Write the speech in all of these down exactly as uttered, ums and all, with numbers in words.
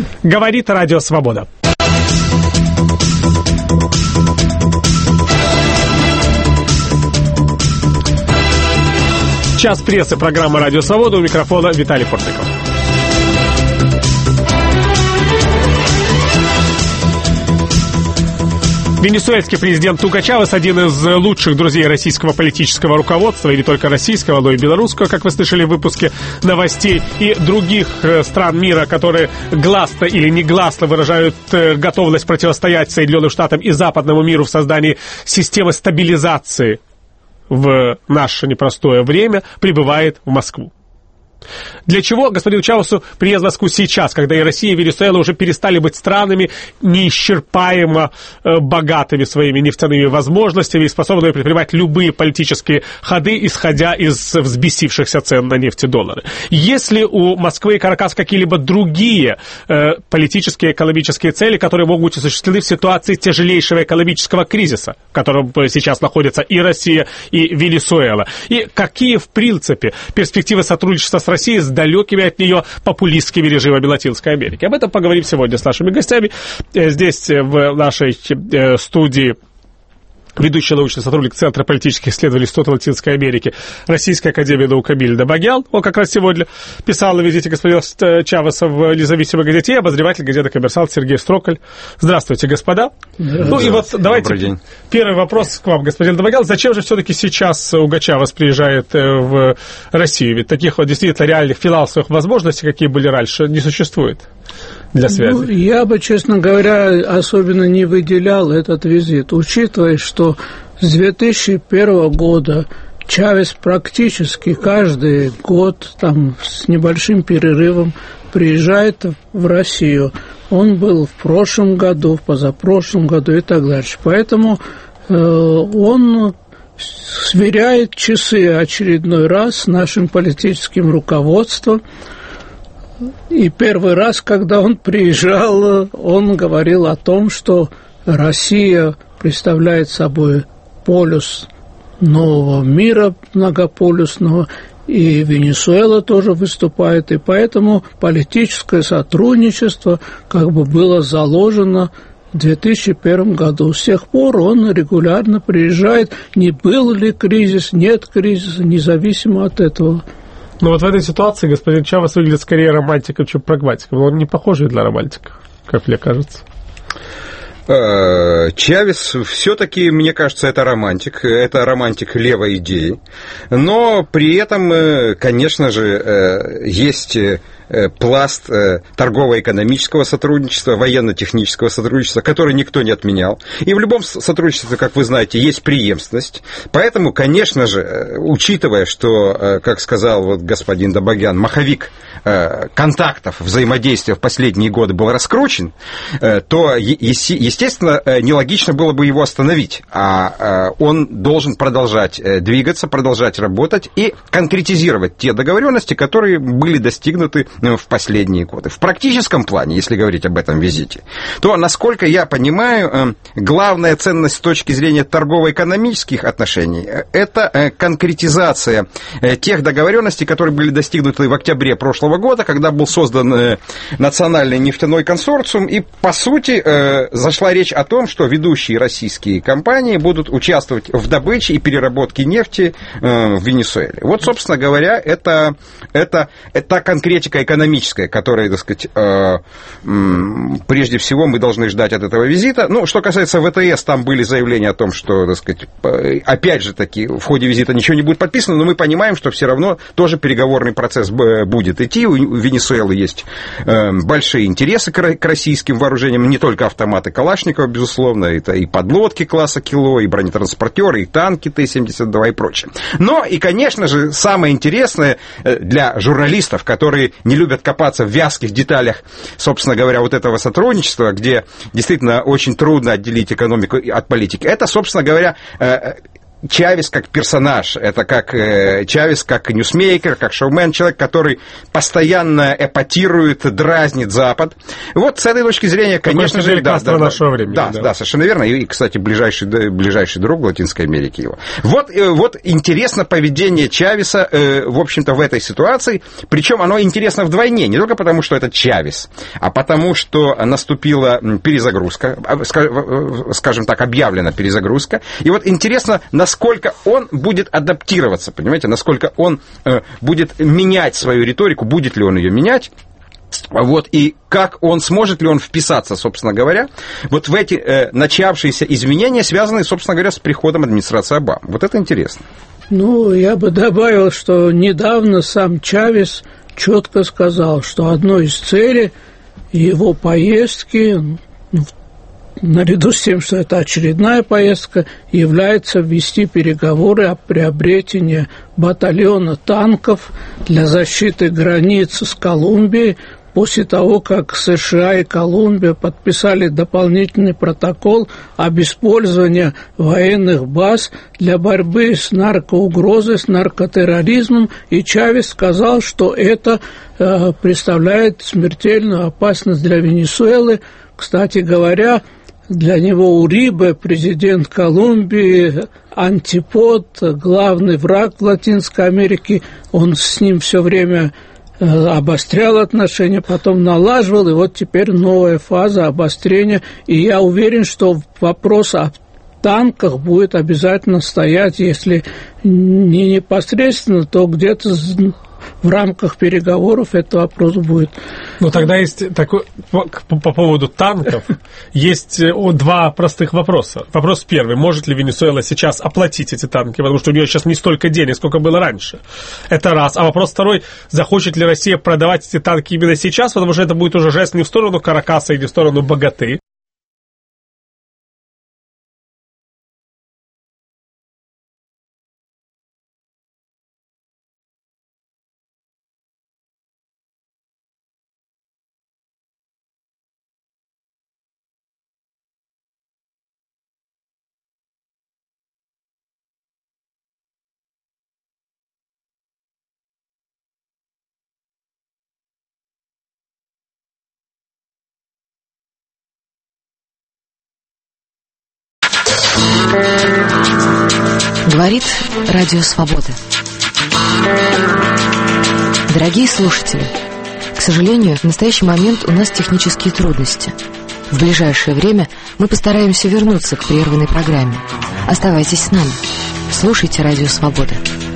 Говорит Радио Свобода. Час прессы, программа «Радио Свобода», у микрофона Виталий Портников. Венесуэльский президент Туго Чавес, один из лучших друзей российского политического руководства, и не только российского, но и белорусского, как вы слышали в выпуске новостей, и других стран мира, которые гласно или негласно выражают готовность противостоять Соединенным Штатам и западному миру в создании системы стабилизации в наше непростое время, прибывает в Москву. Для чего господину Чавесу приезд в Москву сейчас, когда и Россия, и Венесуэла уже перестали быть странами неисчерпаемо э, богатыми своими нефтяными возможностями и способными предпринимать любые политические ходы, исходя из взбесившихся цен на нефть и доллары? Есть ли у Москвы и Каракаса какие-либо другие э, политические и экономические цели, которые могут быть осуществлены в ситуации тяжелейшего экономического кризиса, в котором сейчас находятся и Россия, и Венесуэла? И какие, в принципе, перспективы сотрудничества с России с далекими от нее популистскими режимами Латинской Америки? Об этом поговорим сегодня с нашими гостями. Здесь, в нашей студии, ведущий научный сотрудник Центра политических исследований Института Латинской Америки Российской академии наук Эмиль Добогян. Он как раз сегодня писал о визите господина Чавеса в независимой газете, и обозреватель газеты «Коммерсант» Сергей Строколь. Здравствуйте, господа. Ну и вот давайте первый вопрос к вам, господин Добогян. Зачем же все-таки сейчас Уго Чавес приезжает в Россию? Ведь таких вот действительно реальных финансовых возможностей, какие были раньше, не существует для связи. Ну, я бы, честно говоря, особенно не выделял этот визит, учитывая, что с две тысячи первого года Чавес практически каждый год, там, с небольшим перерывом, приезжает в Россию. Он был в прошлом году, в позапрошлом году и так дальше. Поэтому э, он сверяет часы очередной раз с нашим политическим руководством. И первый раз, когда он приезжал, он говорил о том, что Россия представляет собой полюс нового мира, многополюсного, и Венесуэла тоже выступает, и поэтому политическое сотрудничество как бы было заложено в две тысячи первом году. С тех пор он регулярно приезжает, не был ли кризис, нет кризиса, независимо от этого. Но вот в этой ситуации господин Чавес выглядит скорее романтиком, чем прагматиком. Он не похожий для романтика, как мне кажется. Чавес все-таки, мне кажется, это романтик, это романтик левой идеи, но при этом, конечно же, есть пласт торгово-экономического сотрудничества, военно-технического сотрудничества, который никто не отменял. И в любом сотрудничестве, как вы знаете, есть преемственность. Поэтому, конечно же, учитывая, что, как сказал вот господин Добогян, маховик контактов, взаимодействия в последние годы был раскручен, то, естественно, нелогично было бы его остановить. А он должен продолжать двигаться, продолжать работать и конкретизировать те договоренности, которые были достигнуты в последние годы. В практическом плане, если говорить об этом визите, то, насколько я понимаю, главная ценность с точки зрения торгово-экономических отношений – это конкретизация тех договоренностей, которые были достигнуты в октябре прошлого года, когда был создан национальный нефтяной консорциум, и, по сути, зашла речь о том, что ведущие российские компании будут участвовать в добыче и переработке нефти в Венесуэле. Вот, собственно говоря, это, это, это конкретика экономическая, которая, так сказать, э, прежде всего мы должны ждать от этого визита. Ну, что касается ВТС, там были заявления о том, что, так сказать, опять же таки, в ходе визита ничего не будет подписано, но мы понимаем, что все равно тоже переговорный процесс будет идти. У Венесуэлы есть э, большие интересы к, к российским вооружениям, не только автоматы Калашникова, безусловно, это и подлодки класса Кило, и бронетранспортеры, и танки Т семьдесят два и прочее. Но и, конечно же, самое интересное для журналистов, которые не любят копаться в вязких деталях, собственно говоря, вот этого сотрудничества, где действительно очень трудно отделить экономику от политики. Это, собственно говоря, Чавес как персонаж, это как э, Чавес как ньюсмейкер, как шоумен, человек, который постоянно эпатирует, дразнит Запад. Вот с этой точки зрения, конечно же... Да, да, нашего времени. Да, да, да, совершенно верно. И, кстати, ближайший, ближайший друг Латинской Америки его. Вот, э, вот интересно поведение Чавеса, э, в общем-то, в этой ситуации. Причем оно интересно вдвойне. Не только потому, что это Чавес, а потому, что наступила перезагрузка, скажем так, объявлена перезагрузка. И вот интересно, насколько он будет адаптироваться, понимаете, насколько он э, будет менять свою риторику, будет ли он ее менять, вот, и как он, сможет ли он вписаться, собственно говоря, вот в эти э, начавшиеся изменения, связанные, собственно говоря, с приходом администрации Обамы. Вот это интересно. Ну, я бы добавил, что недавно сам Чавес четко сказал, что одной из целей его поездки, ну, наряду с тем, что это очередная поездка, является ввести переговоры о приобретении батальона танков для защиты границ с Колумбией после того, как США и Колумбия подписали дополнительный протокол об использовании военных баз для борьбы с наркоугрозой, с наркотерроризмом, и Чавес сказал, что это э, представляет смертельную опасность для Венесуэлы. Кстати говоря, для него Урибе, президент Колумбии, антипод, главный враг в Латинской Америке, он с ним все время обострял отношения, потом налаживал, и вот теперь новая фаза обострения. И я уверен, что вопрос о танках будет обязательно стоять, если не непосредственно, то где-то в рамках переговоров этот вопрос будет. Ну, тогда есть такой, по, по поводу танков, есть два простых вопроса. Вопрос первый. Может ли Венесуэла сейчас оплатить эти танки? Потому что у нее сейчас не столько денег, сколько было раньше. Это раз. А вопрос второй. Захочет ли Россия продавать эти танки именно сейчас? Потому что это будет уже жест не в сторону Каракаса и не в сторону Богаты. Говорит Радио Свобода. Дорогие слушатели, к сожалению, в настоящий момент у нас технические трудности. В ближайшее время мы постараемся вернуться к прерванной программе. Оставайтесь с нами. Слушайте Радио Свобода.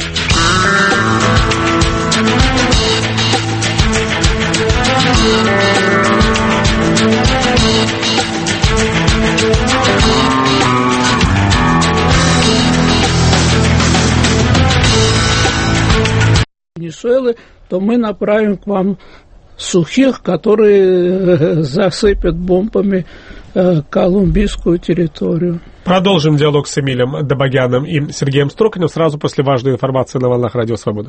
Венесуэлы, то мы направим к вам сухих, которые засыпят бомбами колумбийскую территорию. Продолжим диалог с Эмилем Добогяном и Сергеем Строканем сразу после важной информации на волнах Радио Свобода.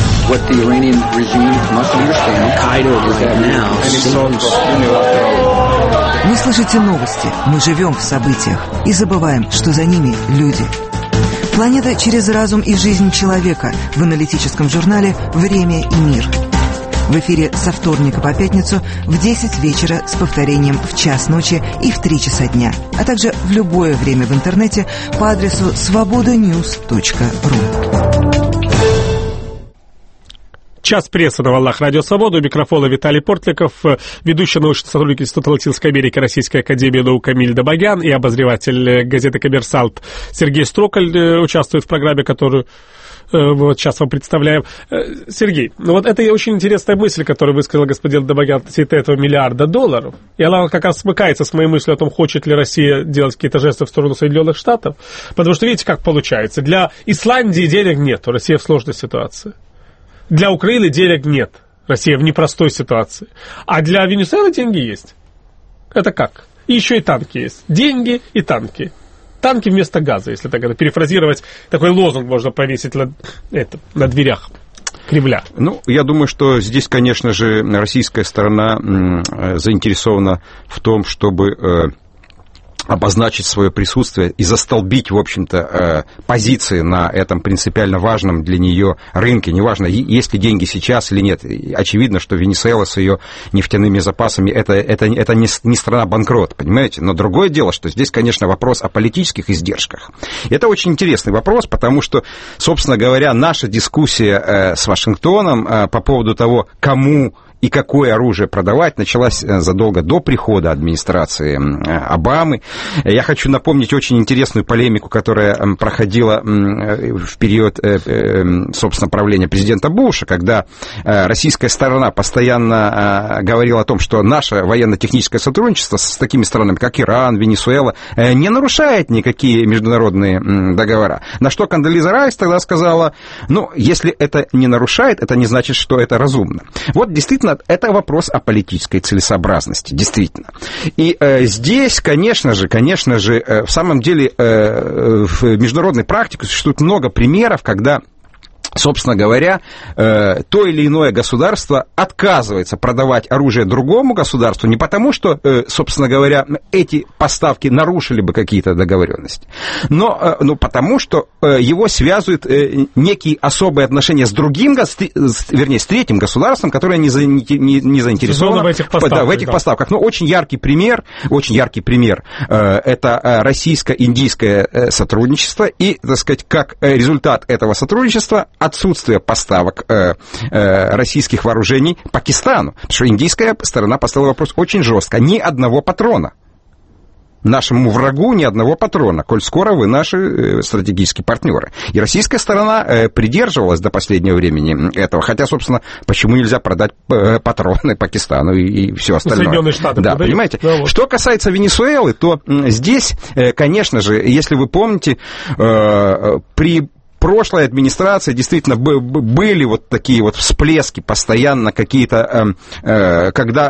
Вы слышите новости, мы живем в событиях и забываем, что за ними люди. Планета через разум и жизнь человека в аналитическом журнале «Время и мир». В эфире со вторника по пятницу в десять вечера с повторением в час ночи и в три часа дня, а также в любое время в интернете по адресу свобода ньюс точка ру. Час прессы на волнах Радио Свобода. У микрофона Виталий Портликов, ведущий научный сотрудник Института Латинской Америки Российской Академии Наук Эмиль Добогян и обозреватель газеты «Коммерсант» Сергей Строкаль участвует в программе, которую вот сейчас вам представляем. Сергей, ну вот это очень интересная мысль, которую высказал господин Добогян относительно этого миллиарда долларов. И она как раз смыкается с моей мыслью о том, хочет ли Россия делать какие-то жесты в сторону Соединенных Штатов. Потому что видите, как получается. Для Исландии денег нет, Россия в сложной ситуации. Для Украины денег нет. Россия в непростой ситуации. А для Венесуэлы деньги есть. Это как? И еще и танки есть. Деньги и танки. Танки вместо газа, если так это перефразировать. Такой лозунг можно повесить на, это, на дверях Кремля. Ну, я думаю, что здесь, конечно же, российская сторона заинтересована в том, чтобы обозначить свое присутствие и застолбить, в общем-то, позиции на этом принципиально важном для нее рынке. Неважно, есть ли деньги сейчас или нет. Очевидно, что Венесуэла с ее нефтяными запасами это, это, это не, не страна-банкрот, понимаете? Но другое дело, что здесь, конечно, вопрос о политических издержках. Это очень интересный вопрос, потому что, собственно говоря, наша дискуссия с Вашингтоном по поводу того, кому и какое оружие продавать, началась задолго до прихода администрации Обамы. Я хочу напомнить очень интересную полемику, которая проходила в период, собственно, правления президента Буша, когда российская сторона постоянно говорила о том, что наше военно-техническое сотрудничество с такими странами, как Иран, Венесуэла, не нарушает никакие международные договора. На что Кондолиза Райс тогда сказала, ну, если это не нарушает, это не значит, что это разумно. Вот действительно, это вопрос о политической целесообразности, действительно. И э, здесь, конечно же, конечно же, э, в самом деле э, в международной практике существует много примеров, когда, собственно говоря, э, то или иное государство отказывается продавать оружие другому государству не потому, что, э, собственно говоря, эти поставки нарушили бы какие-то договоренности, но, э, но потому, что э, его связывают э, некие особые отношения с другим, с, вернее, с третьим государством, которое не, за, не, не заинтересовано в этих поставках. Да, в этих да. поставках. Но очень яркий пример, очень яркий пример э, это российско-индийское э, сотрудничество, и, так сказать, как результат этого сотрудничества отсутствие поставок э, э, российских вооружений Пакистану. Потому что индийская сторона поставила вопрос очень жестко. Ни одного патрона. Нашему врагу ни одного патрона, коль скоро вы наши э, стратегические партнеры. И российская сторона э, придерживалась до последнего времени этого. Хотя, собственно, почему нельзя продать э, патроны Пакистану и, и все остальное. Соединенные Штаты. Да, продают. Понимаете? Да, вот. Что касается Венесуэлы, то э, здесь, э, конечно же, если вы помните, э, при прошлой администрации действительно были вот такие вот всплески постоянно какие-то, когда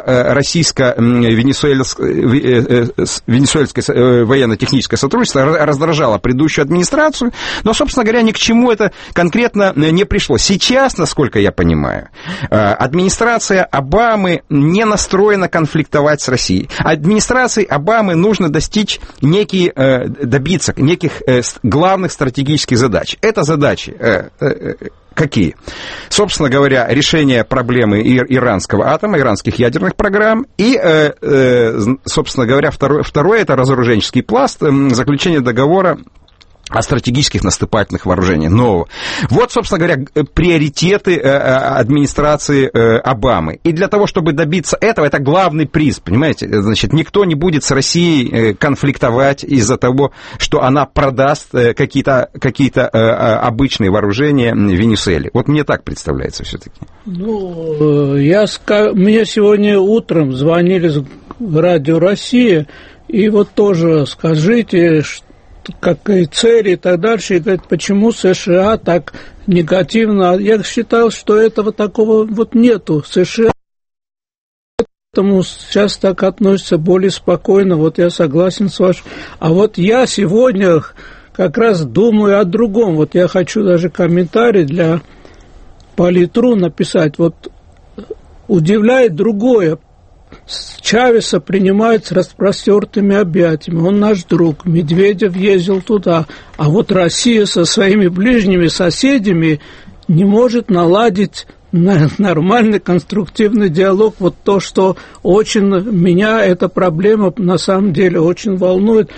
российско-венесуэльское военно-техническое сотрудничество раздражало предыдущую администрацию, но, собственно говоря, ни к чему это конкретно не пришло. Сейчас, насколько я понимаю, администрация Обамы не настроена конфликтовать с Россией. Администрации Обамы нужно достичь некие, добиться неких главных стратегических задач. Это задачи э, э, какие? Собственно говоря, решение проблемы иранского атома, иранских ядерных программ, и, э, э, собственно говоря, второе, второе это разоруженческий пласт, э, заключение договора о стратегических наступательных вооружениях нового. Вот, собственно говоря, приоритеты администрации Обамы. И для того, чтобы добиться этого, это главный приз, понимаете? Значит, никто не будет с Россией конфликтовать из-за того, что она продаст какие-то, какие-то обычные вооружения Венесуэле. Вот мне так представляется все-таки. Ну, я, мне сегодня утром звонили в Радио Россия, и вот тоже скажите, что какие цели и так дальше, и говорит, почему США так негативно. Я считал, что этого такого вот нету. США к этому сейчас так относятся более спокойно, вот я согласен с вашим. А вот я сегодня как раз думаю о другом. Вот я хочу даже комментарий для Политру написать. Вот удивляет другое. Чавеса принимают с распростертыми объятиями. Он наш друг. Медведев ездил туда. А вот Россия со своими ближними соседями не может наладить нормальный конструктивный диалог. Вот то, что очень меня эта проблема на самом деле очень волнует.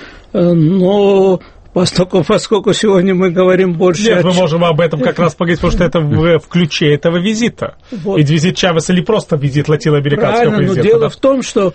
Но Поскольку, поскольку сегодня мы говорим больше... Нет, о... мы можем об этом как раз поговорить, потому что это в, в ключе этого визита. Вот. Ведь визит Чавеса или просто визит латиноамериканского президента. Но дело да? в том, что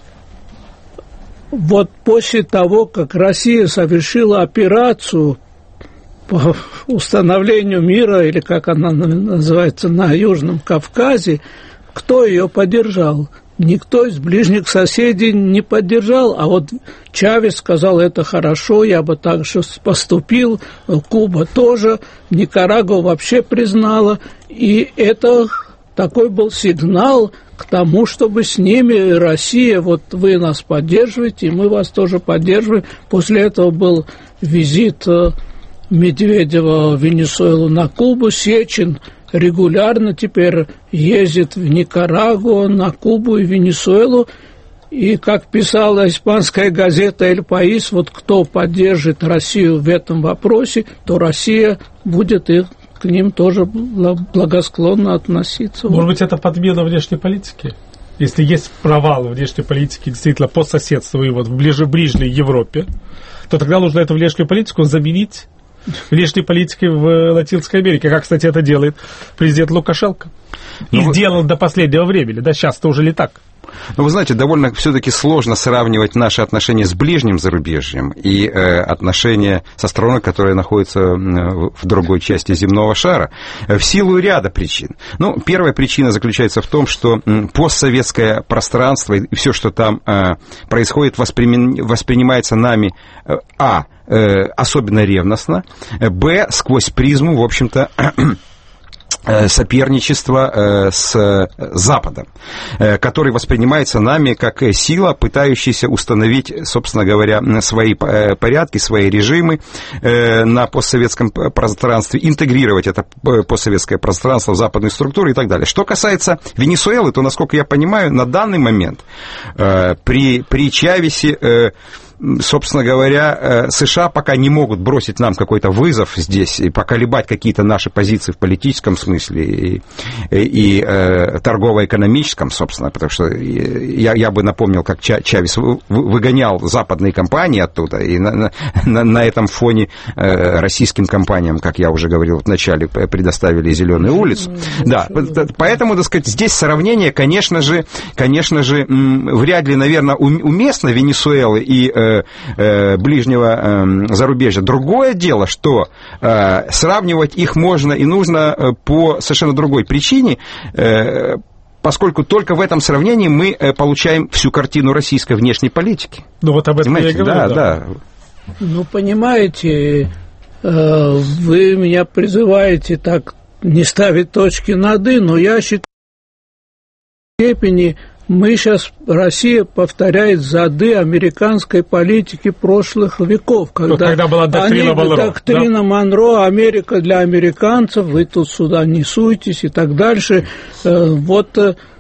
вот после того, как Россия совершила операцию по установлению мира, или как она называется, на Южном Кавказе, кто ее поддержал? Никто из ближних соседей не поддержал, а вот Чавес сказал, это хорошо, я бы так же поступил, Куба тоже, Никарагуа вообще признала, и это такой был сигнал к тому, чтобы с ними Россия, вот вы нас поддерживаете, и мы вас тоже поддерживаем. После этого был визит Медведева в Венесуэлу на Кубу, Сечин регулярно теперь ездит в Никарагуа, на Кубу и Венесуэлу. И, как писала испанская газета «Эль Паис», вот кто поддержит Россию в этом вопросе, то Россия будет и к ним тоже благосклонно относиться. Может быть, это подмена внешней политики? Если есть провал внешней политики действительно по соседству и вот в ближе, ближней Европе, то тогда нужно эту внешнюю политику заменить внешней политикой в Латинской Америке. Как, кстати, это делает президент Лукашенко. И ну, сделал вы... до последнего времени. Да, сейчас-то уже ли так? Ну, вы знаете, довольно все-таки сложно сравнивать наши отношения с ближним зарубежьем и э, отношения со страной, которая находится в другой части земного шара, в силу ряда причин. Ну, первая причина заключается в том, что постсоветское пространство и все, что там э, происходит, воспри... воспринимается нами э, а. Э, особенно ревностно, б. сквозь призму, в общем-то, соперничество с Западом, который воспринимается нами как сила, пытающаяся установить, собственно говоря, свои порядки, свои режимы на постсоветском пространстве, интегрировать это постсоветское пространство в западные структуры и так далее. Что касается Венесуэлы, то, насколько я понимаю, на данный момент при, при Чавесе, собственно говоря, США пока не могут бросить нам какой-то вызов здесь и поколебать какие-то наши позиции в политическом смысле и, и, и э, торгово-экономическом, собственно, потому что я, я бы напомнил, как Чавес выгонял западные компании оттуда, и на, на, на этом фоне э, российским компаниям, как я уже говорил вначале, предоставили зеленую улицу. Да, поэтому, так сказать, здесь сравнение, конечно же, конечно же, вряд ли, наверное, уместно Венесуэлы и ближнего зарубежья. Другое дело, что сравнивать их можно и нужно по совершенно другой причине, поскольку только в этом сравнении мы получаем всю картину российской внешней политики. Ну вот об этом я и говорю. Да, да. да. Ну, понимаете, вы меня призываете так не ставить точки над «и», но я считаю, в степени мы сейчас, Россия повторяет зады американской политики прошлых веков, когда, ну, когда была доктрина они, Монро. Доктрина да? Монро, Америка для американцев, вы тут сюда не суйтесь и так дальше. Вот,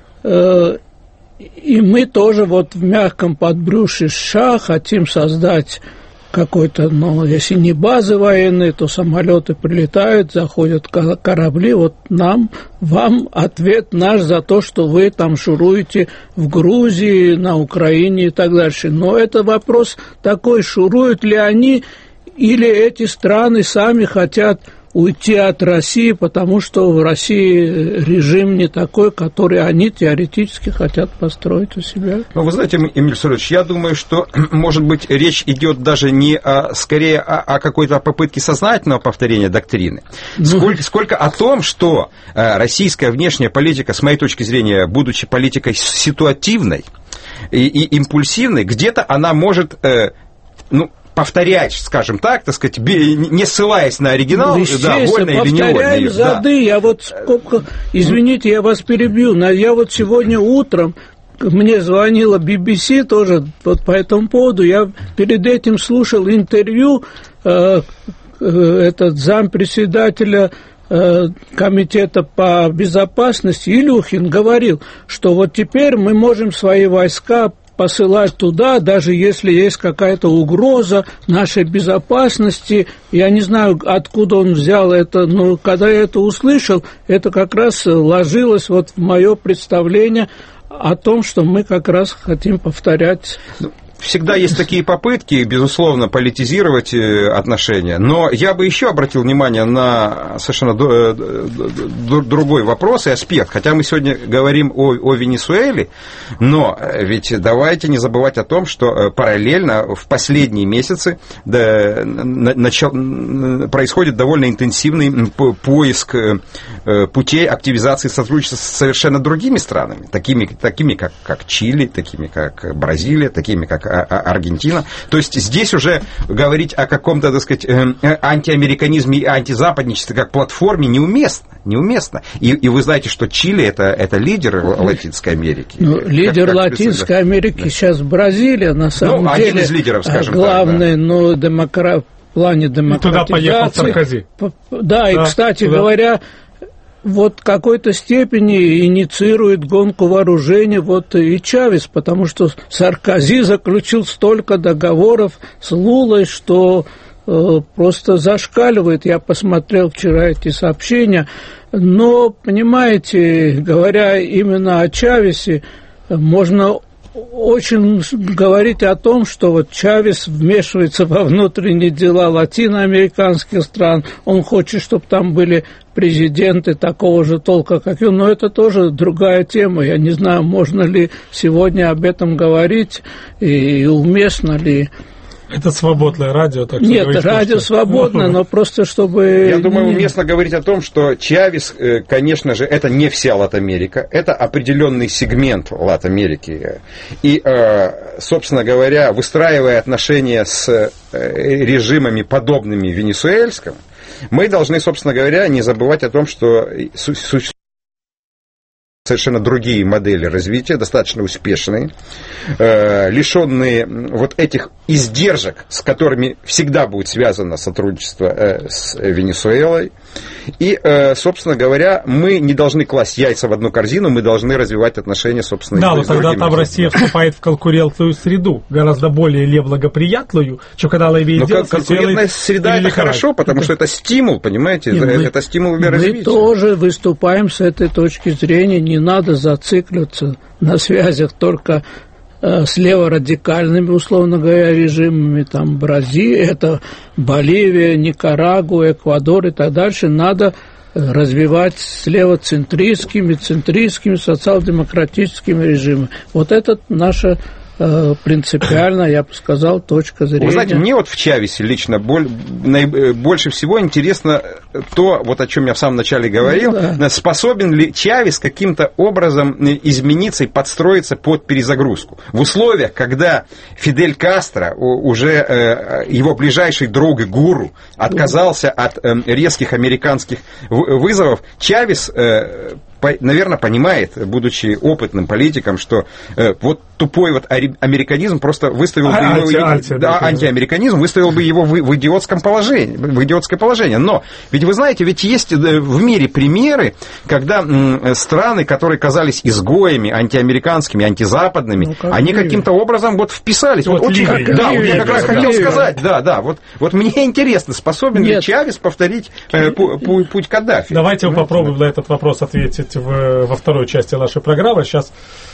и мы тоже вот в мягком подбрюшье США хотим создать какой-то, ну, если не базы военные, то самолеты прилетают, заходят корабли, вот нам, вам ответ наш за то, что вы там шуруете в Грузии, на Украине и так дальше. Но это вопрос такой, шуруют ли они, или эти страны сами хотят уйти от России, потому что в России режим не такой, который они теоретически хотят построить у себя. Ну, вы знаете, Эмиль Сулейманович, я думаю, что, может быть, речь идет даже не о, скорее о, о какой-то попытке сознательного повторения доктрины, ну... сколько, сколько о том, что российская внешняя политика, с моей точки зрения, будучи политикой ситуативной и, и импульсивной, где-то она может, ну, повторять, скажем так, так сказать, не ссылаясь на оригинал, ну, да, вольно или невольно. Повторяем зады, да. Я вот сколько, извините, я вас перебью, но я вот сегодня утром, мне звонила би би си тоже вот по этому поводу, я перед этим слушал интервью, э, этот зампредседателя э, комитета по безопасности Илюхин говорил, что вот теперь мы можем свои войска посылать туда, даже если есть какая-то угроза нашей безопасности. Я не знаю, откуда он взял это, но когда я это услышал, это как раз ложилось вот в мое представление о том, что мы как раз хотим повторять. Всегда есть такие попытки, безусловно, политизировать отношения, но я бы еще обратил внимание на совершенно другой вопрос и аспект. Хотя мы сегодня говорим о, о Венесуэле, но ведь давайте не забывать о том, что параллельно в последние месяцы да, начал, происходит довольно интенсивный поиск путей активизации сотрудничества с совершенно другими странами, такими, такими как, как Чили, такими как Бразилия, такими как Аргентина. То есть здесь уже говорить о каком-то, так сказать, антиамериканизме и антизападничестве как платформе неуместно. неуместно. И, и вы знаете, что Чили это, это лидер Латинской Америки. Ну, лидер как, как Латинской Америки да. Сейчас Бразилия, на самом ну, деле. Один из лидеров, скажем главный, так. Да. Ну, демокра... в плане демократизации. Туда поехал Саркози. Да, и, да, кстати туда. говоря, вот в какой-то степени инициирует гонку вооружений вот и Чавес, потому что Саркози заключил столько договоров с Лулой, что э, просто зашкаливает. Я посмотрел вчера эти сообщения. Но, понимаете, говоря именно о Чавесе, можно очень говорить о том, что вот Чавес вмешивается во внутренние дела латиноамериканских стран, он хочет, чтобы там были президенты такого же толка, как и он, но это тоже другая тема. Я не знаю, можно ли сегодня об этом говорить и уместно ли. Это свободное радио, так что Нет, говорить, радио что... свободное, но просто чтобы... Я думаю, уместно говорить о том, что Чавес, конечно же, это не вся Латамерика, это определенный сегмент Латамерики. И, собственно говоря, выстраивая отношения с режимами, подобными венесуэльскому, мы должны, собственно говоря, не забывать о том, что существует совершенно другие модели развития, достаточно успешные, э, лишенные вот этих издержек, с которыми всегда будет связано сотрудничество э, с Венесуэлой. И, э, собственно говоря, мы не должны класть яйца в одну корзину, мы должны развивать отношения, собственно, да, но с тогда там да. Россия вступает в конкурентную среду, гораздо более неблагоприятную, чем когда она имеет но дело с конкурентная среда это хорошо, потому это... что это стимул, понимаете, это, мы, это стимул для развития. Мы тоже выступаем с этой точки зрения, не надо зацикливаться на связях только э, с леворадикальными, условно говоря, режимами, там, Бразилия, это Боливия, Никарагуа, Эквадор и так дальше, надо развивать с левоцентристскими, центристскими, социал-демократическими режимами. Вот это наша принципиально, я бы сказал, точка зрения. Вы знаете, мне вот в Чавесе лично боль, больше всего интересно то, вот о чем я в самом начале говорил, да. Способен ли Чавес каким-то образом измениться и подстроиться под перезагрузку. В условиях, когда Фидель Кастро, уже его ближайший друг и гуру, отказался от резких американских вызовов, Чавес, наверное, понимает, будучи опытным политиком, что э, вот тупой вот американизм просто выставил бы а, его... Анти, анти, да, антиамериканизм выставил бы его в, в идиотском положении, в идиотское положение. Но, ведь вы знаете, ведь есть в мире примеры, когда м, страны, которые казались изгоями, антиамериканскими, антизападными, ну, как они Ливия. Каким-то образом вот вписались. Вот, вот очень, Ливия, да, Ливия, я как раз да, хотел Ливия. сказать, да, да, вот, вот мне интересно, способен Нет. ли Чавес повторить э, путь, путь Каддафи? Давайте мы попробуем на этот вопрос ответить В, во второй части нашей программы. Сейчас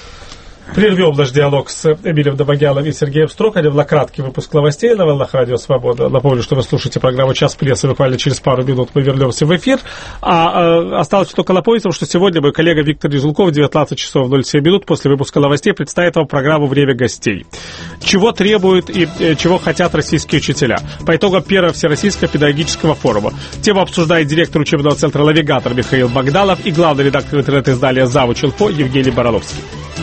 прервем наш диалог с Эмилием Домогялом и Сергеем Строканем на краткий выпуск новостей на волнах Радио Свобода. Напомню, что вы слушаете программу «Час прессы». Буквально через пару минут мы вернемся в эфир. А, а осталось только напомнить вам, что сегодня мой коллега Виктор Резулков в девятнадцать часов ноль семь минут после выпуска новостей представит вам программу «Время гостей». Чего требуют и э, чего хотят российские учителя? По итогам первого Всероссийского педагогического форума. Тему обсуждает директор учебного центра «Навигатор» Михаил Богданов и главный редактор интернет-издания «Завуч.Инфо» Евгений Барановский.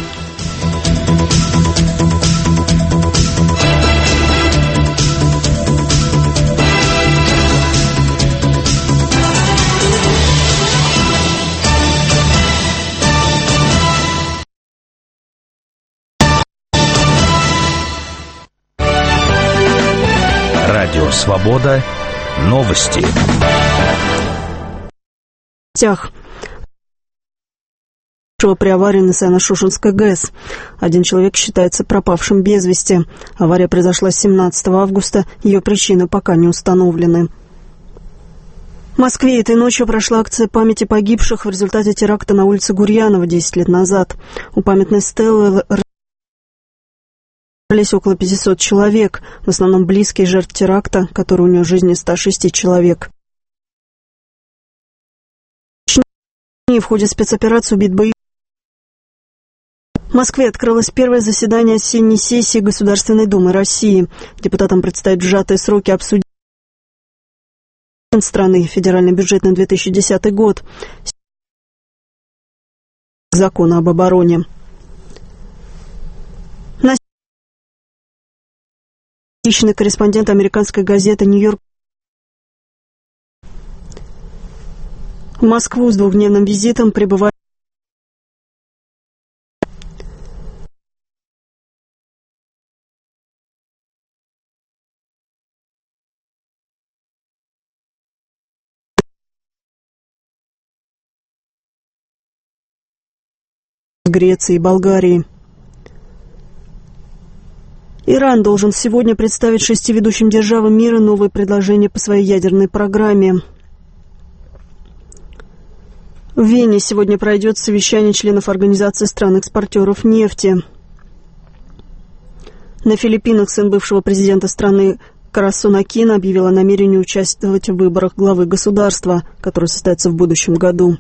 Радио Свобода. Новости. При аварии на Саяно-Шушенской ГЭС. Один человек считается пропавшим без вести. Авария произошла семнадцатого августа. Ее причины пока не установлены. В Москве этой ночью прошла акция памяти погибших в результате теракта на улице Гурьянова десять лет назад. У памятной стелы собрались около пятисот человек, в основном близкие жертв теракта, который унес жизни ста шести человек. В ходе спецоперации убит боевик. В Москве открылось первое заседание осенней сессии Государственной Думы России. Депутатам предстоит в сжатые сроки обсудить страны, федеральный бюджет на две тысячи десятый год, закона об обороне. Личный корреспондент американской газеты «Нью-Йорк» в Москву с двухдневным визитом прибывает Греции и Болгарии. Иран должен сегодня представить шести ведущим державам мира новые предложения по своей ядерной программе. В Вене сегодня пройдет совещание членов Организации стран-экспортеров нефти. На Филиппинах сын бывшего президента страны Карасона Акина объявил о намерении участвовать в выборах главы государства, которые состоятся в будущем году.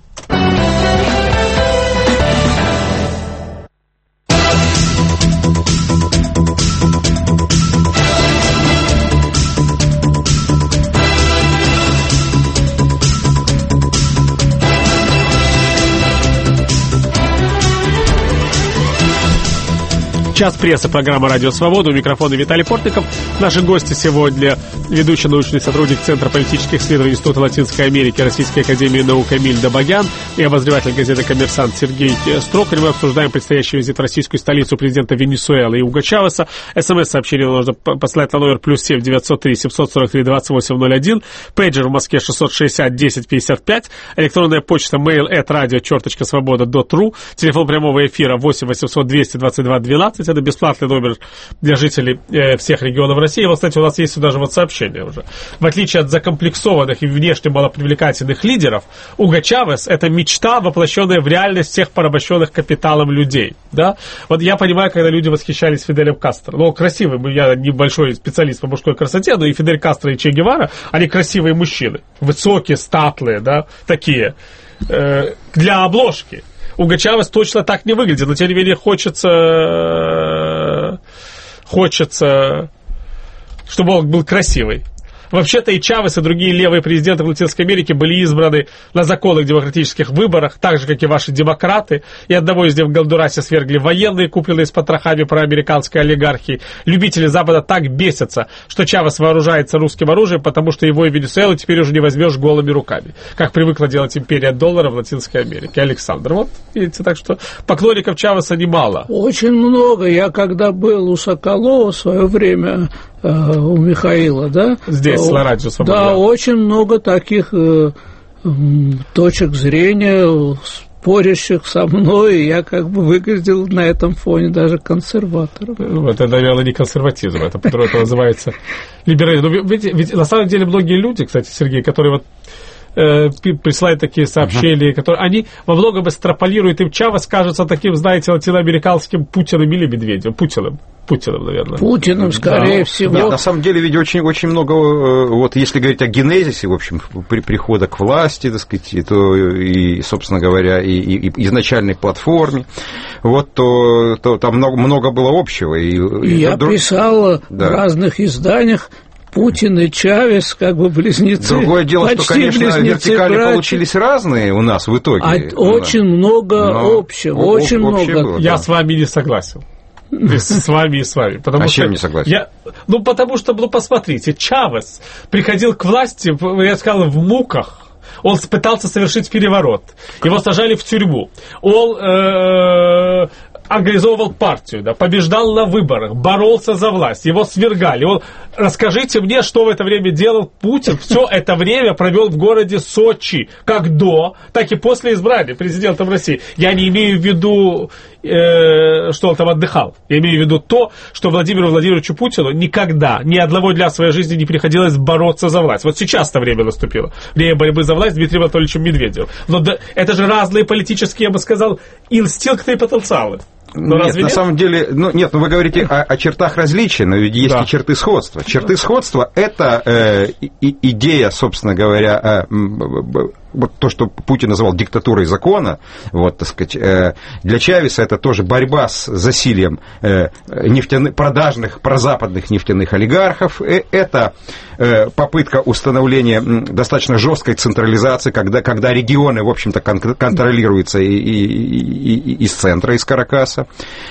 Час прессы, программа «Радио Свобода». У микрофона Виталий Портников. Наши гости сегодня — ведущий научный сотрудник Центра политических исследований Института Латинской Америки Российской академии наук Эмиль Добогян и обозреватель газеты «Коммерсант» Сергей Строкарь. Мы обсуждаем предстоящий визит в российскую столицу президента Венесуэлы Уго Чавеса. СМС-сообщение можно послать на номер плюс семь девятьсот три семьсот сорок три двадцать восемь ноль один. Пейджер в Москве шестьсот шестьдесят десять пятьдесят пять. Электронная почта mail at radio черточка свобода dot ru. Телефон прямого эфира восемь восемьсот двести двадцать два двенадцать. Это бесплатный номер для жителей э, всех регионов России. Вот, кстати, у нас есть даже вот сообщение уже. В отличие от закомплексованных и внешне малопривлекательных лидеров, Уго Чавес — это мечта, воплощенная в реальность всех порабощенных капиталом людей. Да? Вот я понимаю, когда люди восхищались Фиделем Кастро. Ну, красивый, я небольшой специалист по мужской красоте, но и Фидель Кастро, и Че Гевара, они красивые мужчины. Высокие, статлые, да, такие. Э, для обложки. Уго Чавес точно так не выглядит, но тем не менее хочется, хочется, чтобы он был красивый. Вообще-то и Чавес, и другие левые президенты в Латинской Америке были избраны на законных демократических выборах, так же, как и ваши демократы. И одного из них в Гондурасе свергли военные, купленные с потрохами проамериканской олигархии. Любители Запада так бесятся, что Чавес вооружается русским оружием, потому что его и Венесуэлу теперь уже не возьмешь голыми руками, как привыкла делать империя доллара в Латинской Америке. Александр, вот видите, так что поклонников Чавеса немало. Очень много. Я когда был у Соколова в свое время, у Михаила, да? Здесь, на радио «Свобода». Да, очень много таких э, точек зрения, спорящих со мной, и я как бы выглядел на этом фоне даже консерватором. Ну, это, наверное, не консерватизм, это, это называется либерализм. Но ведь, ведь на самом деле многие люди, кстати, Сергей, которые вот э, присылают такие сообщения, uh-huh. которые они во многом экстраполируют, им Чавес кажется таким, знаете, латиноамериканским Путиным или Медведевым, Путиным. Путиным, наверное. Путиным, скорее да. всего. Нет, на самом деле, ведь очень, очень много, вот если говорить о генезисе, в общем, при, прихода к власти, так сказать, то и, собственно говоря, и, и, и изначальной платформе, вот, то, то там много, много было общего. И, и я друг... писал да. в разных изданиях, Путин и Чавес, как бы близнецы. Другое дело, что, конечно, вертикали братья. Получились разные у нас в итоге. А очень много Но общего, очень много. Было, я да. с вами не согласен. С вами и с вами. Потому а что чем не согласен? Я, ну, потому что, ну, посмотрите, Чавес приходил к власти, я сказал, в муках. Он пытался совершить переворот. Его сажали в тюрьму. Он э, организовывал партию, да, побеждал на выборах, боролся за власть. Его свергали. Он... Расскажите мне, что в это время делал Путин. Все это время провел в городе Сочи. Как до, так и после избрания президентом России. Я не имею в виду, э, что он там отдыхал. Я имею в виду то, что Владимиру Владимировичу Путину никогда, ни одного дня в своей жизни не приходилось бороться за власть. Вот сейчас-то время наступило. Время борьбы за власть с Дмитрием Анатольевичем Медведевым. Но да, это же разные политические, я бы сказал, инстинкты и потенциалы. Но нет, на нет? самом деле, ну, нет, ну вы говорите о, о чертах различия, но ведь есть да. и черты сходства. Черты сходства – это э, и, идея, собственно говоря, э, вот то, что Путин называл диктатурой закона, вот, так сказать, э, для Чавеса это тоже борьба с засильем э, нефтяных, продажных, прозападных нефтяных олигархов, э, это э, попытка установления достаточно жесткой централизации, когда, когда регионы, в общем-то, кон- контролируются и, и, и, и из центра, из Каракаса.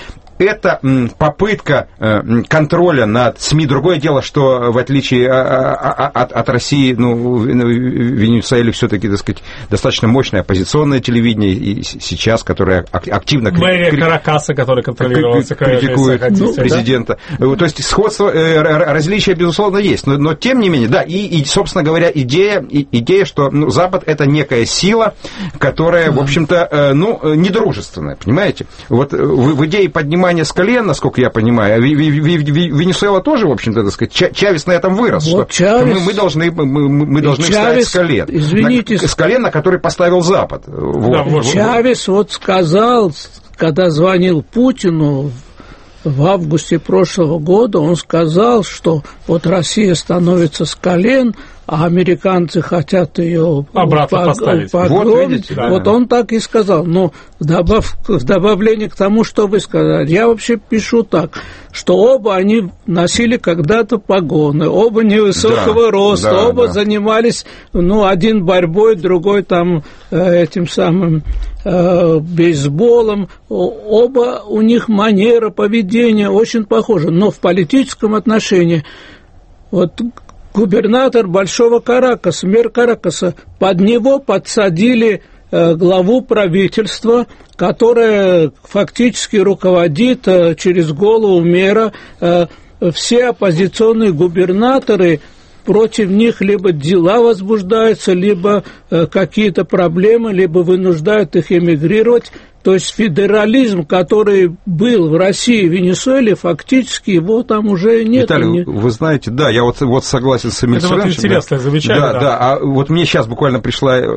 это попытка контроля над СМИ. Другое дело, что в отличие от, от России, ну, в Венесуэле все-таки, так сказать, достаточно мощное оппозиционное телевидение и сейчас, которое активно Мэрия кри- Каракаса, который контролировал, критикует ну, президента. Да? То есть сходство, различия, безусловно, есть. Но, но тем не менее, да, и, и собственно говоря, идея, идея что ну, Запад это некая сила, которая, в общем-то, ну, недружественная, понимаете? Вот в, в идее поднимания с колен, насколько я понимаю, Венесуэла тоже, в общем-то, так сказать, Чавес на этом вырос, вот что Чавес, мы, мы должны, мы, мы должны Чавес, встать с колен, извините, на, с колен, на который поставил Запад. Вот. Да, вот. Чавес вот сказал, когда звонил Путину в августе прошлого года, он сказал, что вот Россия становится с колен, а американцы хотят ее обратно пог- поставить. Погромить. Вот, видите, да. Вот он так и сказал. Но в, добав, в добавление к тому, что вы сказали, я вообще пишу так, что оба они носили когда-то погоны, оба невысокого да, роста, да, оба да. занимались, ну, один борьбой, другой там этим самым э, бейсболом, оба у них манера поведения очень похожа, но в политическом отношении вот губернатор Большого Каракаса, мэр Каракаса, под него подсадили э, главу правительства, которая фактически руководит э, через голову мэра. Э, все оппозиционные губернаторы, против них либо дела возбуждаются, либо э, какие-то проблемы, либо вынуждают их эмигрировать. То есть федерализм, который был в России и Венесуэле, фактически его там уже нет. Виталий, вы знаете, да, я вот, вот согласен с Эмиль Это Суляншем, вот интересное да, замечание. Да, да, да, а вот мне сейчас буквально пришла э,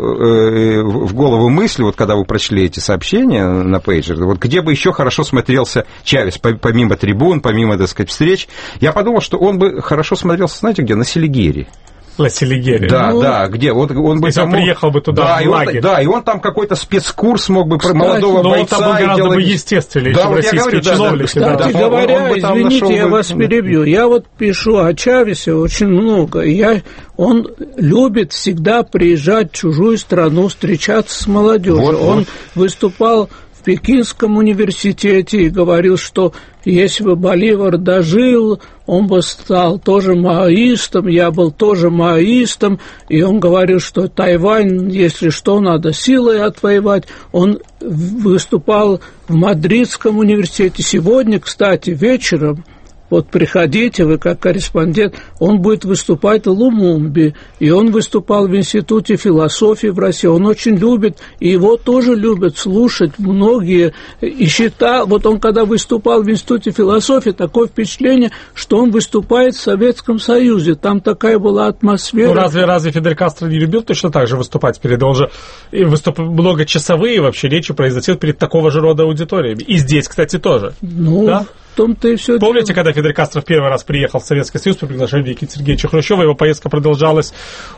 в голову мысль, вот когда вы прочли эти сообщения на пейджере, вот где бы еще хорошо смотрелся Чавес, помимо трибун, помимо, так сказать, встреч, я подумал, что он бы хорошо смотрелся, знаете где, на Селигере. На Селигере. Да, ну, да, где? Вот он бы если там он приехал бы туда, да, в и лагерь. Он, да, и он там какой-то спецкурс мог бы про Кстати, молодого но бойца. Но он там был гораздо делать... бы естественнее, да, чем вот российские говорю, чиновники. Да, да, Кстати да, говоря, он, он извините, я бы... вас перебью. Я вот пишу о Чавесе очень много. Я, он любит всегда приезжать в чужую страну, встречаться с молодежью. Вот, он вот. выступал в Пекинском университете и говорил, что если бы Боливар дожил, он бы стал тоже маоистом, я был тоже маоистом, и он говорил, что Тайвань, если что, надо силой отвоевать. Он выступал в Мадридском университете. Сегодня, кстати, вечером, вот приходите, вы как корреспондент, он будет выступать в Лумумбе, и он выступал в Институте философии в России, он очень любит, и его тоже любят слушать многие, и считал, вот он когда выступал в Институте философии, такое впечатление, что он выступает в Советском Союзе, там такая была атмосфера. Ну разве, разве Фидель Кастро не любил точно так же выступать перед, он же выступ, многочасовые вообще речи произносил перед такого же рода аудиториями, и здесь, кстати, тоже, ну, да? В том-то и все. Помните, когда Фидель Кастро в первый раз приехал в Советский Союз по приглашению Никиты Сергеевича Хрущева, его поездка продолжалась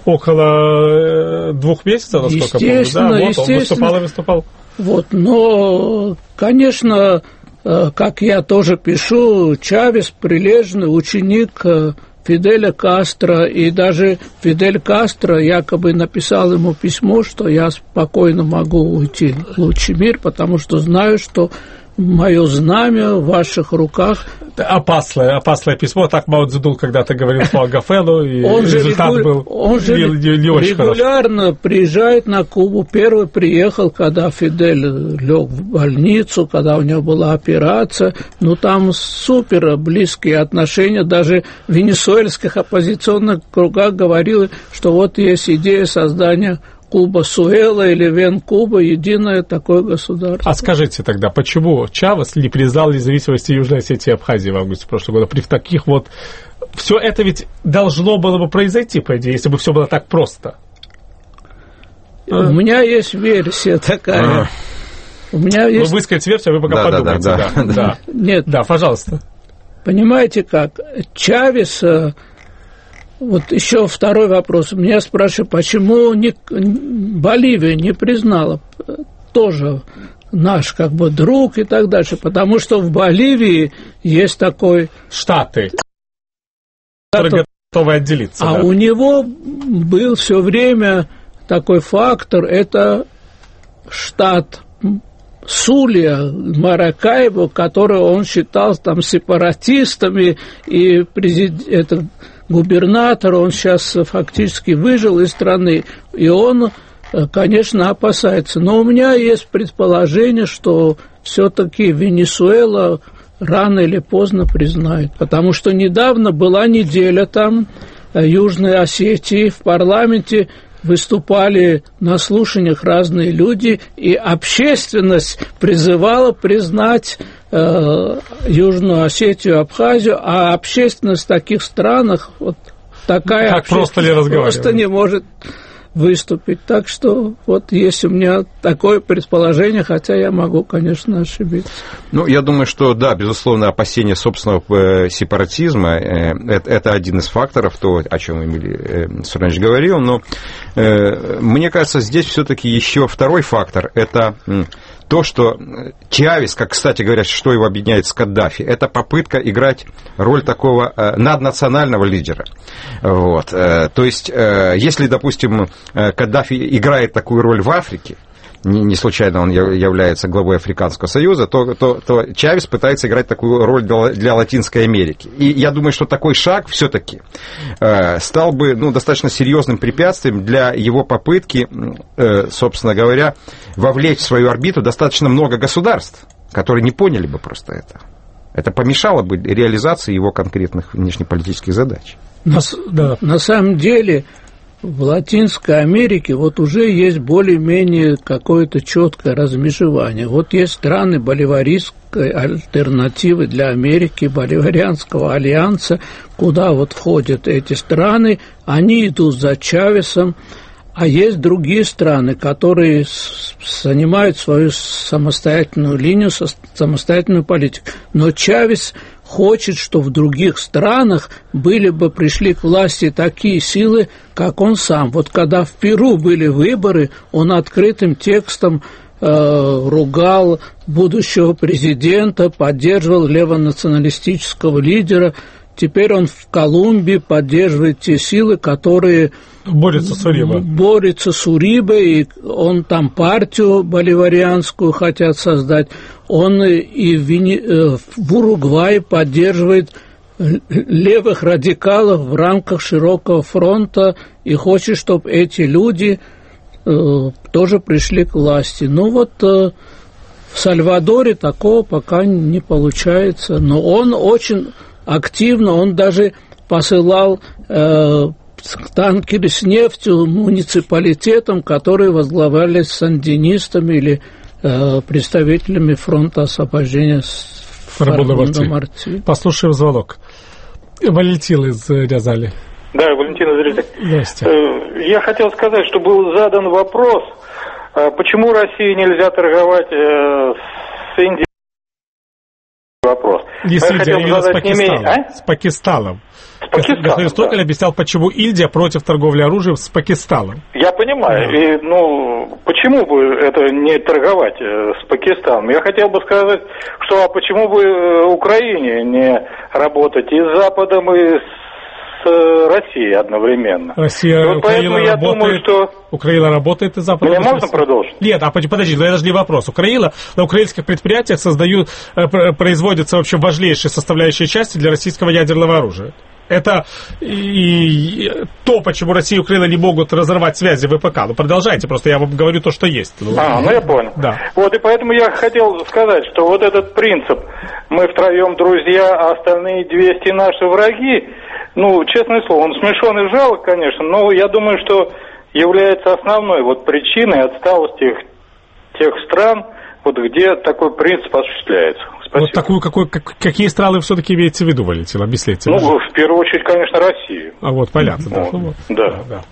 около двух месяцев, насколько я помню. Да, вот он выступал и выступал. Вот, но, конечно, как я тоже пишу, Чавес прилежный ученик Фиделя Кастро, и даже Фидель Кастро якобы написал ему письмо, что я спокойно могу уйти в лучший мир, потому что знаю, что мое знамя в ваших руках. Опасное, опасное письмо. Так Мао Цзэдун когда-то говорил по Агафену, и он результат регу... был он же не, не, не очень регулярно хороший. Приезжает на Кубу. Первый приехал, когда Фидель лег в больницу, когда у него была операция. Ну, там супер близкие отношения. Даже в венесуэльских оппозиционных кругах говорили, что вот есть идея создания Куба-Суэла или Вен-Куба, единое такое государство. А скажите тогда, почему Чавес не признал независимости Южной Осетии и Абхазии в августе прошлого года? При таких вот... Все это ведь должно было бы произойти, по идее, если бы все было так просто. У а? меня есть версия такая. А. У меня есть... Вы высказать версию, а вы пока да, подумайте. Да, да, да, да. Да. Нет. Да, пожалуйста. Понимаете как? Чавес... Вот еще второй вопрос. Меня спрашивают, почему не, Боливия не признала тоже наш как бы друг и так дальше. Потому что в Боливии есть такой... Штаты, которые готовы отделиться. А да. у него был все время такой фактор, это штат Сулия Маракаеву, которого он считал там сепаратистами, и президент, это, губернатор, он сейчас фактически выжил из страны, и он, конечно, опасается. Но у меня есть предположение, что все-таки Венесуэла рано или поздно признает, потому что недавно была неделя там Южной Осетии, в парламенте выступали на слушаниях разные люди, и общественность призывала признать э, Южную Осетию, Абхазию, а общественность в таких странах, вот такая так просто ли разговаривать? Просто не может выступить. Так что вот есть у меня такое предположение, хотя я могу, конечно, ошибиться. Ну, я думаю, что, да, безусловно, опасение собственного сепаратизма э, это, это один из факторов, то, о чем Эмилий Суранович говорил, но э, мне кажется, здесь все-таки еще второй фактор, это то, что Чавес, как, кстати говоря, что его объединяет с Каддафи, это попытка играть роль такого э, наднационального лидера. Вот. Э, то есть, э, если, допустим, Каддафи играет такую роль в Африке, не, не случайно он является главой Африканского союза, то, то, то Чавес пытается играть такую роль для, для Латинской Америки. И я думаю, что такой шаг все-таки э, стал бы ну, достаточно серьезным препятствием для его попытки, э, собственно говоря, вовлечь в свою орбиту достаточно много государств, которые не поняли бы просто это. Это помешало бы реализации его конкретных внешнеполитических задач. На, да. На самом деле в Латинской Америке вот уже есть более-менее какое-то четкое размежевание. Вот есть страны боливаристской альтернативы для Америки, боливарианского альянса, куда вот входят эти страны, они идут за Чавесом, а есть другие страны, которые занимают свою самостоятельную линию, самостоятельную политику. Но Чавес хочет, что в других странах были бы, пришли к власти такие силы, как он сам. Вот когда в Перу были выборы, он открытым текстом э, ругал будущего президента, поддерживал левонационалистического лидера. Теперь он в Колумбии поддерживает те силы, которые борются с Урибой. Борются с Урибой, и он там партию боливарианскую хотят создать. Он и в, Вене... в Уругвае поддерживает левых радикалов в рамках широкого фронта и хочет, чтобы эти люди э, тоже пришли к власти. Ну вот э, в Сальвадоре такого пока не получается, но он очень активно, он даже посылал э, танкеры с нефтью муниципалитетам, которые возглавлялись сандинистами или э, представителями фронта освобождения Фарбунда-Марти. Послушаем звонок. Валентин из Рязани. Да, Валентин из Рязани. Здравствуйте. Я хотел сказать, что был задан вопрос, почему России нельзя торговать с Индией. Вопрос. Не с Индией, а с Пакистаном. А? С Пакистаном. С Пакистаном, Господин Стокель, да, объяснял, почему Индия против торговли оружием с Пакистаном. Я понимаю. Да. И, ну, почему бы это не торговать с Пакистаном? Я хотел бы сказать, что а почему бы Украине не работать и с Западом, и с Россией одновременно? Россия, вот Украина поэтому я работает, думаю, что... Украина работает и Запад. Мне можно продолжить? Нет, а подожди, но это же не вопрос. Украина на украинских предприятиях создают, производятся вообще важнейшие составляющие части для российского ядерного оружия. Это и, и то, почему Россия и Украина не могут разорвать связи в ВПК. Ну, продолжайте, просто я вам говорю то, что есть. Ну, а, ну я понял. Да. Вот, и поэтому я хотел сказать, что вот этот принцип «мы втроем друзья, а остальные двести наши враги», ну, честное слово, он смешон и жалок, конечно, но я думаю, что является основной вот причиной отсталости тех стран, вот где такой принцип осуществляется. Спасибо. Вот такую, какой, как, какие страны все-таки имеете в виду, Валентин? Объясните. Ну, в первую очередь, конечно, Россию. А вот, понятно, да. Вот. Ну, вот. Да. Да, да.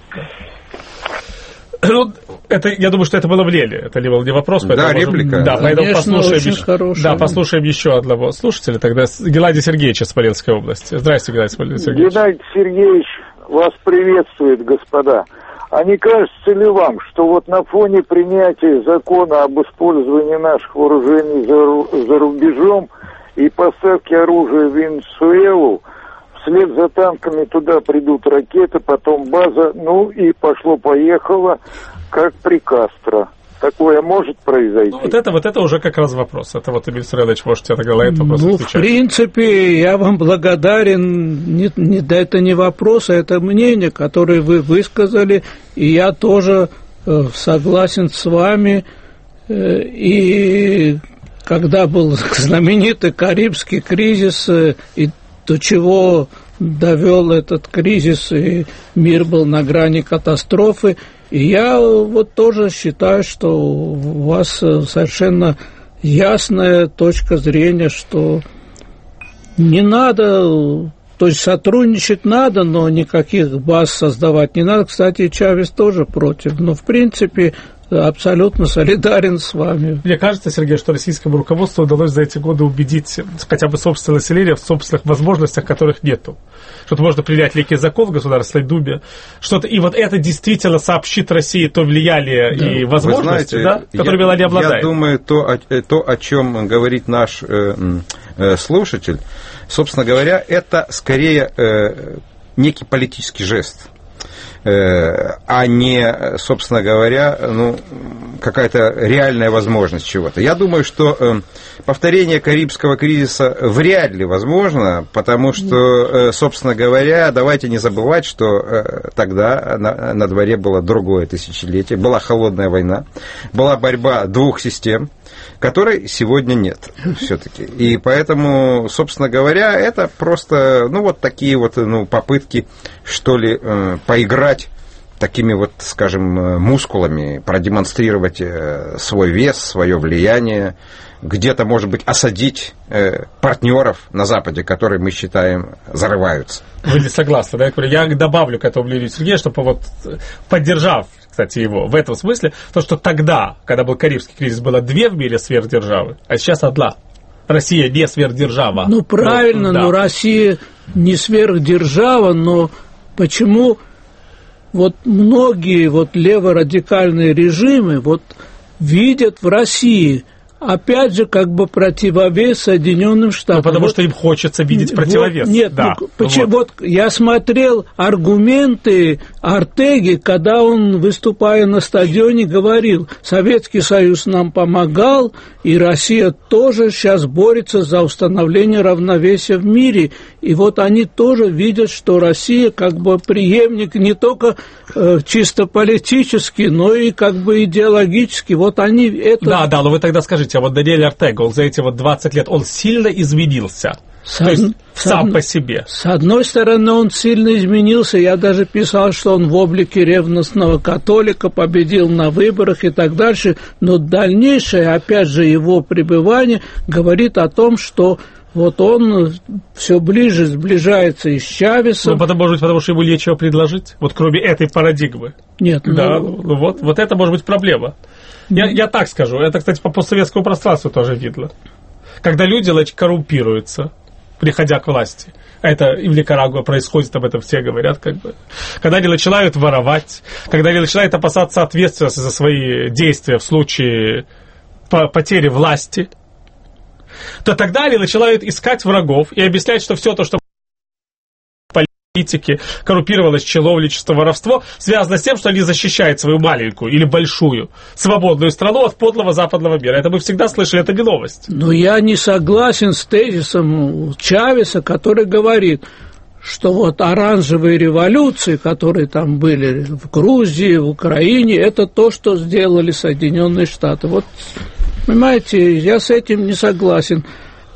Ну, это, я думаю, что это было в Леле. Это ли был не вопрос. Да, реплика. Да, поэтому послушаем, еще, да, послушаем еще одного слушателя. Тогда Геннадий Сергеевич из Смоленской области. Здравствуйте, Геннадий Сергеевич. Геннадий Сергеевич вас приветствует, господа. А не кажется ли вам, что вот на фоне принятия закона об использовании наших вооружений за, за рубежом и поставки оружия в Венесуэлу, вслед за танками туда придут ракеты, потом база, ну и пошло-поехало, как при Кастро? такое может произойти? Ну, вот это, вот это уже как раз вопрос. Это вот Эмиль Сарелович, можете тогда на этот вопрос ну, отвечать. В принципе, я вам благодарен. Не, не, да, это не вопрос, а это мнение, которое вы высказали. И я тоже э, согласен с вами. Э, и когда был знаменитый Карибский кризис, э, и до чего довел этот кризис, и мир был на грани катастрофы, и я вот тоже считаю, что у вас совершенно ясная точка зрения, что не надо, то есть сотрудничать надо, но никаких баз создавать не надо. Кстати, Чавес тоже против, но в принципе абсолютно солидарен с вами. Мне кажется, Сергей, что российскому руководству удалось за эти годы убедить хотя бы собственное население в собственных возможностях, которых нету. Что-то можно принять некий закон в Государственной Думе, что-то, и вот это действительно сообщит России то влияние да. и возможности, знаете, да, которыми она не обладает. Я думаю, то, о, то, о чем говорит наш э, э, слушатель, собственно говоря, это скорее э, некий политический жест, а не, собственно говоря, ну, какая-то реальная возможность чего-то. Я думаю, что повторение Карибского кризиса вряд ли возможно, потому что, собственно говоря, давайте не забывать, что тогда на, на дворе было другое тысячелетие, была холодная война, была борьба двух систем, которой сегодня нет все-таки. И поэтому, собственно говоря, это просто, ну, вот такие вот, ну, попытки, что ли, поиграть такими вот, скажем, мускулами, продемонстрировать свой вес, свое влияние, где-то, может быть, осадить партнеров на Западе, которые, мы считаем, зарываются. Вы не согласны, да? Я добавлю к этому мнению Сергея, чтобы вот, поддержав, кстати, его в этом смысле, то, что тогда, когда был Карибский кризис, было две в мире сверхдержавы, а сейчас одна. Россия не сверхдержава. Ну, правильно, да. но Россия не сверхдержава, но почему вот многие вот леворадикальные режимы вот видят в России опять же, как бы противовес Соединенным Штатам. Ну, потому вот, что им хочется видеть противовес. Вот, нет, да, ну, почему, вот. вот я смотрел аргументы Ортеги, когда он, выступая на стадионе, говорил, Советский Союз нам помогал, и Россия тоже сейчас борется за установление равновесия в мире. И вот они тоже видят, что Россия как бы преемник не только э, чисто политически, но и как бы идеологически. Вот они это... Да, да, но вы тогда скажите, а вот Даниэль Ортега, он за эти вот двадцать лет, он сильно изменился? С, То есть с, сам по себе. С одной стороны, он сильно изменился. Я даже писал, что он в облике ревностного католика победил на выборах и так дальше. Но дальнейшее, опять же, его пребывание говорит о том, что вот он все ближе сближается и с Чавесом. Ну, потому, может быть, потому что ему нечего предложить, вот кроме этой парадигмы. Нет, да, ну... ну, вот, вот это может быть проблема. Я, я так скажу, это, кстати, по постсоветскому пространству тоже видно. Когда люди, значит, коррумпируются, приходя к власти. Это и в Никарагуа происходит, об этом все говорят, как бы. Когда они начинают воровать, когда они начинают опасаться ответственности за свои действия в случае потери власти, то тогда они начинают искать врагов и объяснять, что все то, что политики, коррумпированность, чиновничество, воровство, связано с тем, что они защищают свою маленькую или большую свободную страну от подлого западного мира. Это мы всегда слышали, это не новость. Но я не согласен с тезисом Чавеса, который говорит, что вот оранжевые революции, которые там были в Грузии, в Украине, это то, что сделали Соединенные Штаты. Вот, понимаете, я с этим не согласен.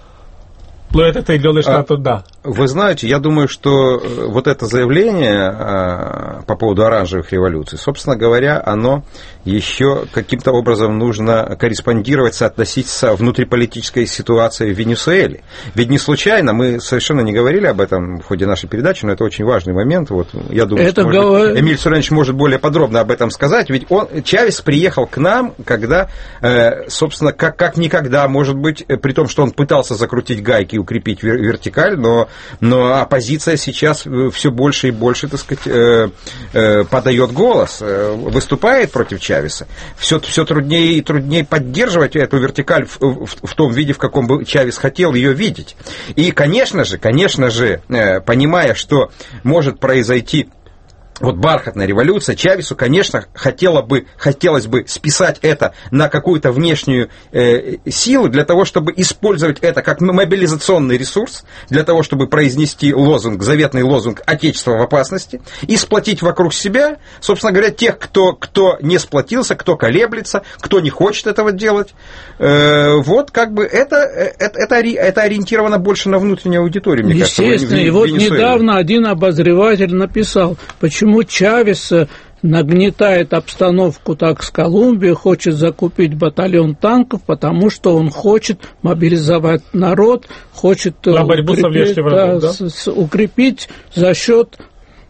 Но это Соединенные Штаты, а, да. Вы знаете, я думаю, что вот это заявление а, по поводу оранжевых революций, собственно говоря, оно еще каким-то образом нужно корреспондировать, соотносить с внутриполитической ситуацией в Венесуэле. Ведь не случайно, мы совершенно не говорили об этом в ходе нашей передачи, но это очень важный момент. Вот, я думаю, это что говор... может, Эмиль Сарелович может более подробно об этом сказать. Ведь он, Чавес приехал к нам, когда, э, собственно, как, как никогда, может быть, при том, что он пытался закрутить гайки и укрепить вертикаль, но, но оппозиция сейчас все больше и больше, так сказать, э, э, подает голос, э, выступает против Чавеса. Все, все труднее и труднее поддерживать эту вертикаль в, в, в том виде, в каком бы Чавес хотел ее видеть. И, конечно же, конечно же, э, понимая, что может произойти вот бархатная революция, Чавесу, конечно, хотело бы, хотелось бы списать это на какую-то внешнюю э, силу для того, чтобы использовать это как мобилизационный ресурс, для того, чтобы произнести лозунг, заветный лозунг «Отечество в опасности» и сплотить вокруг себя, собственно говоря, тех, кто, кто не сплотился, кто колеблется, кто не хочет этого делать. Э, вот как бы это, это, это, это ориентировано больше на внутреннюю аудиторию, мне кажется. Естественно, и вот недавно один обозреватель написал, почему Почему Чавес нагнетает обстановку так с Колумбией, хочет закупить батальон танков, потому что он хочет мобилизовать народ, хочет укрепить, врагом, да, да? С, укрепить за счет,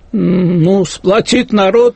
ну, сплотить народ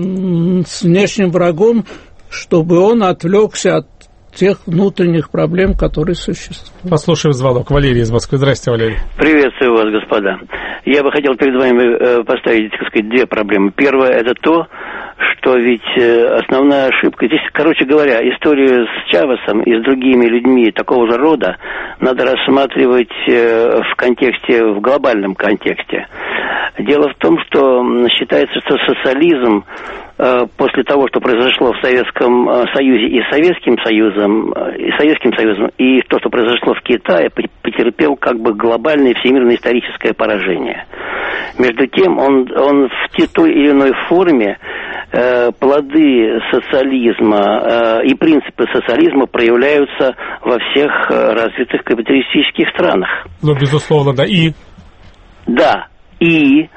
с внешним врагом, чтобы он отвлекся от тех внутренних проблем, которые существуют. Послушаем звонок. Валерий из Москвы. Здрасте, Валерий. Приветствую вас, господа. Я бы хотел перед вами поставить, так сказать, две проблемы. Первая – это то, что ведь основная ошибка... Здесь, короче говоря, историю с Чавесом и с другими людьми такого же рода надо рассматривать в контексте, в глобальном контексте. Дело в том, что считается, что социализм после того, что произошло в Советском Союзе и Советским Союзом, и Советским Союзом, и то, что произошло в Китае, потерпел как бы глобальное всемирное историческое поражение. Между тем, он, он в той или иной форме э, плоды социализма э, и принципы социализма проявляются во всех э, развитых капиталистических странах. Ну, безусловно, да. И? Да. И...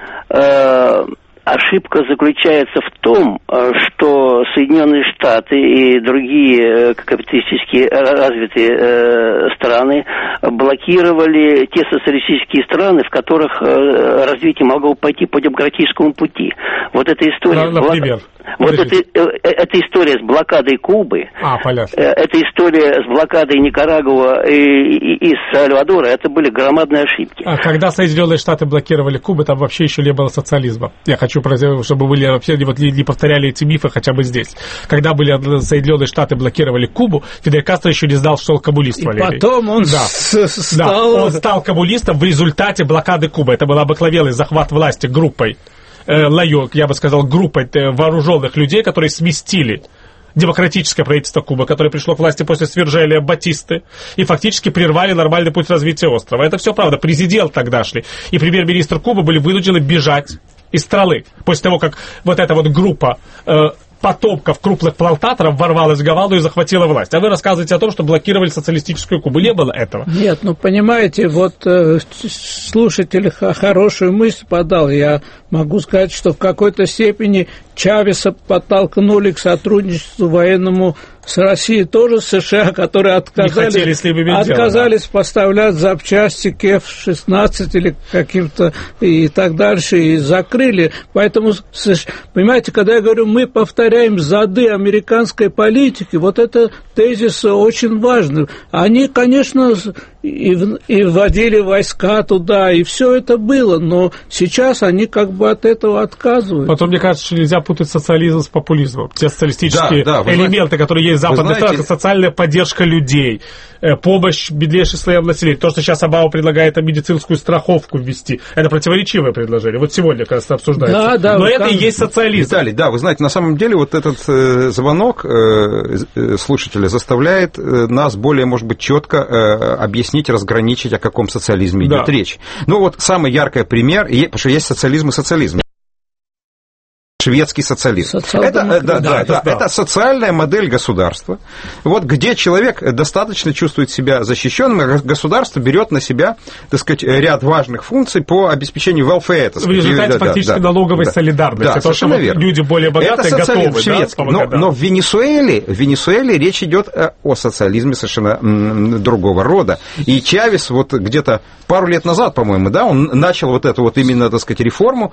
Э, Ошибка заключается в том, что Соединенные Штаты и другие капиталистически развитые э, страны блокировали те социалистические страны, в которых э, развитие могло пойти по демократическому пути. Вот эта история... На, например? Вот это, эта история с блокадой Кубы, а, понятно. Эта история с блокадой Никарагуа и, и, и Сальвадора, это были громадные ошибки. А когда Соединенные Штаты блокировали Кубу, там вообще еще не было социализма. Я хочу, чтобы вы вообще вот не повторяли эти мифы хотя бы здесь. Когда были Соединенные Штаты блокировали Кубу, Фидель Кастро еще не знал, что он коммунист. И Валерий. потом он, да. стал... Да, он стал коммунистом в результате блокады Кубы. Это был обыкновенный захват власти группой. Лайок, я бы сказал, группой вооруженных людей, которые сместили демократическое правительство Кубы, которое пришло к власти после свержения Батисты, и фактически прервали нормальный путь развития острова. Это все правда. Президент тогдашний и премьер-министр Кубы были вынуждены бежать из страны после того, как вот эта вот группа э, потомков крупных плантаторов ворвалась в Гавану и захватила власть. А вы рассказываете о том, что блокировали социалистическую Кубу. Не было этого. Нет, ну понимаете, вот э, слушатель хорошую мысль подал. Я могу сказать, что в какой-то степени Чавеса подтолкнули к сотрудничеству военному с Россией, тоже США, которые отказались, отказались дело, да. поставлять запчасти к эф шестнадцать или каким-то и так дальше, и закрыли. Поэтому, понимаете, когда я говорю, мы повторяем зады американской политики, вот это тезис очень важный. Они, конечно, и, и вводили войска туда, и все это было, но сейчас они как бы от этого отказываются. Потом, мне кажется, что нельзя путать социализм с популизмом. Те социалистические да, да, элементы, знаете, которые есть в западных странах, социальная поддержка людей, помощь беднейшим слоям населения. То, что сейчас Обама предлагает медицинскую страховку ввести, это противоречивое предложение. Вот сегодня, кажется, обсуждается. Да, да, но это там... и есть социализм. Виталий, да, вы знаете, на самом деле вот этот э, звонок э, слушателя заставляет э, нас более, может быть, четко э, объяснить, разграничить, о каком социализме идет да. речь. Ну вот самый яркий пример, потому что есть социализм и социализм. Шведский социализм. Это, да, да, да, да, да. это социальная модель государства, вот, где человек достаточно чувствует себя защищенным, и государство берет на себя, так сказать, ряд важных функций по обеспечению welfare. В результате да, фактически да, налоговой да, солидарности. Да, то, что люди более богатые готовы. Шведский. Да, но, но в Венесуэле, в Венесуэле речь идет о социализме совершенно м, другого рода. И Чавес вот где-то пару лет назад, по-моему, да, он начал вот эту вот именно, так сказать, реформу,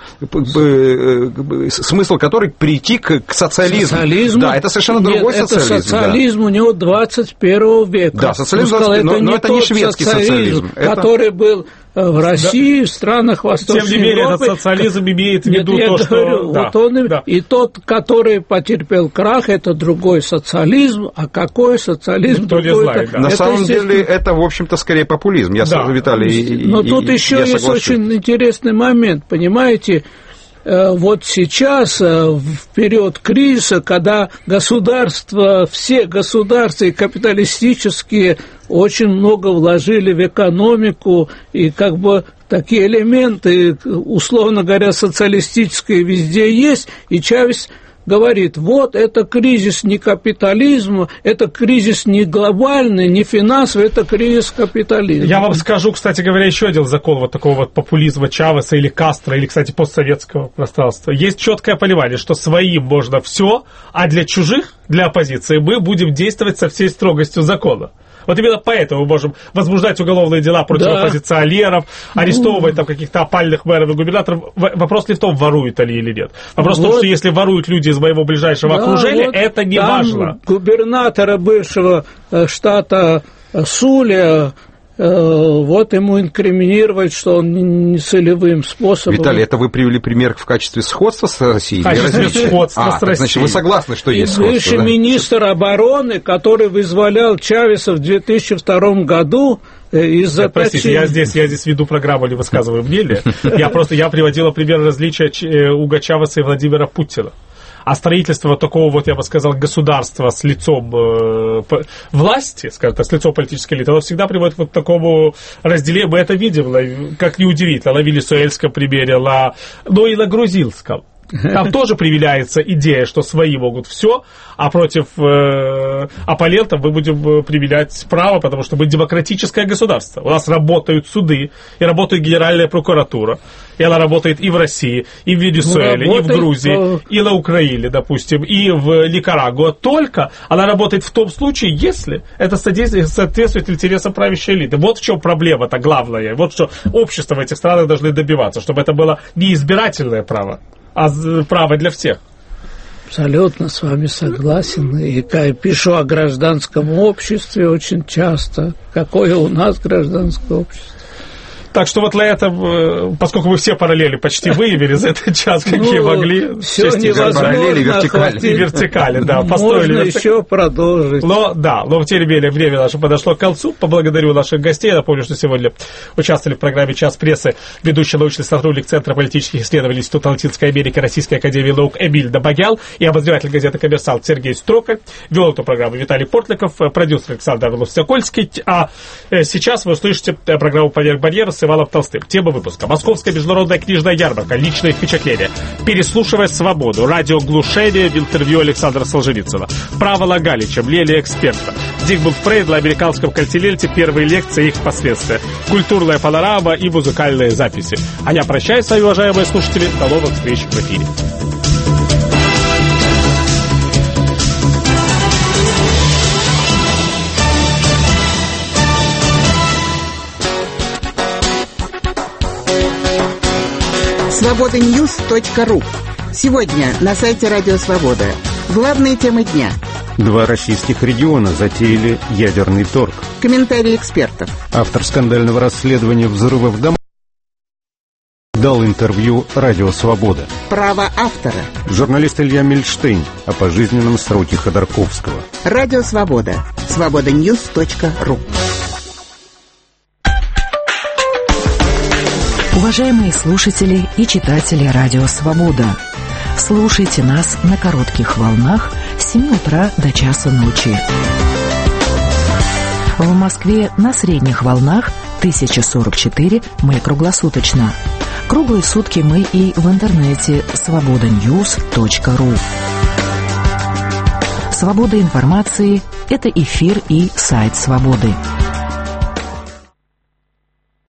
смысл которой прийти к, к социализму. социализму. Да, это совершенно Нет, другой это социализм. социализм да. у него двадцать первого века. Да, социализм, сказал, но, это, но не это не шведский социализм. Который это... был в России, да. в странах Восточной Европы. Тем не менее, этот социализм имеет в виду Нет, то, что... Говорю, да. вот он, да. И тот, который потерпел крах, это другой социализм. А какой социализм? Никто не знает, да. На это, самом деле, это, в общем-то, скорее популизм. Я да. Виталий, Но и, тут и, еще есть очень интересный момент, понимаете? вот сейчас, в период кризиса, когда государства, все государства и капиталистические очень много вложили в экономику, и как бы такие элементы, условно говоря, социалистические везде есть, и Чавес говорит, вот это кризис не капитализма, это кризис не глобальный, не финансовый, это кризис капитализма. Я вам скажу, кстати говоря, еще один закон вот такого вот популизма Чавеса или Кастро, или, кстати, постсоветского пространства. Есть четкое понимание, что своим можно все, а для чужих, для оппозиции, мы будем действовать со всей строгостью закона. Вот именно поэтому мы можем возбуждать уголовные дела против да. оппозиционеров, арестовывать там каких-то опальных мэров и губернаторов. Вопрос не в том, воруют они или нет. Вопрос вот. в том, что если воруют люди из моего ближайшего да, окружения, вот это не важно. Губернатора бывшего штата Суля, вот ему инкриминировать, что он не целевым способом. Виталий, это вы привели пример в качестве сходства с Россией? В качестве сходства а, с Россией. Значит, вы согласны, что и есть сходство? Бывший да? министр обороны, который вызволял Чавеса в две тысячи втором году из-за... Простите, я здесь, я здесь веду программу, не высказываю мнение. Я просто я приводила пример различия Уго Чавеса и Владимира Путина. А строительство вот такого, вот я бы сказал, государства с лицом э, власти, скажем так, с лицом политической элиты, оно всегда приводит вот к такому разделению. Мы это видим, как неудивительно, на венесуэльском примере, на, но и на грузинском. Там тоже привиляется идея, что свои могут все, а против э, оппонентов мы будем применять право, потому что мы демократическое государство. У нас работают суды, и работает Генеральная прокуратура. И она работает и в России, и в Венесуэле, и в Грузии, по... и на Украине, допустим, и в Никарагуа. Только она работает в том случае, если это соответствует интересам правящей элиты. Вот в чем проблема-то главная. Вот что общество в этих странах должны добиваться, чтобы это было не избирательное право, а право для всех. Абсолютно с вами согласен. И я пишу о гражданском обществе очень часто. Какое у нас гражданское общество? Так что вот для этого, поскольку вы все параллели почти выявили за этот час, какие ну, могли. Все невозможно. Параллели вертикали. И вертикали, да. Построили Можно вертик... еще продолжить. Но, да, но тем не менее время наше подошло к концу. Поблагодарю наших гостей. Я напомню, что сегодня участвовали в программе «Час прессы» ведущий научный сотрудник Центра политических исследований Института Латинской Америки Российской академии наук Эмиль Добагял и обозреватель газеты «Коммерсант» Сергей Строколь. Вел эту программу Виталий Портликов, продюсер Александр Ловсякольский. А сейчас вы услышите программу «Поверх барьера» с Иваном Толстым. Тема выпуска. Московская международная книжная ярмарка. Личные впечатления. Переслушивая свободу. Радиоглушение в интервью Александра Солженицына. Правила Галича. Мнение эксперта. Зигмунд Фрейд на американском континенте. Первые лекции и их последствия. Культурная панорама и музыкальные записи. А я прощаюсь с вами, уважаемые слушатели. До новых встреч в эфире. свобода ньюс точка ру. Сегодня на сайте Радио Свобода. Главные темы дня. Два российских региона затеяли ядерный торг. Комментарии экспертов. Автор скандального расследования взрывов домов дал интервью Радио Свобода. Право автора. Журналист Илья Мильштейн о пожизненном сроке Ходорковского. Радио Свобода. свобода ньюс точка ру. Уважаемые слушатели и читатели Радио Свобода, слушайте нас на коротких волнах с семи утра до часа ночи. В Москве на средних волнах тысяча сорок четыре, мы круглосуточно. Круглые сутки мы и в интернете свобода ньюс точка ру. Свобода информации – это эфир и сайт Свободы.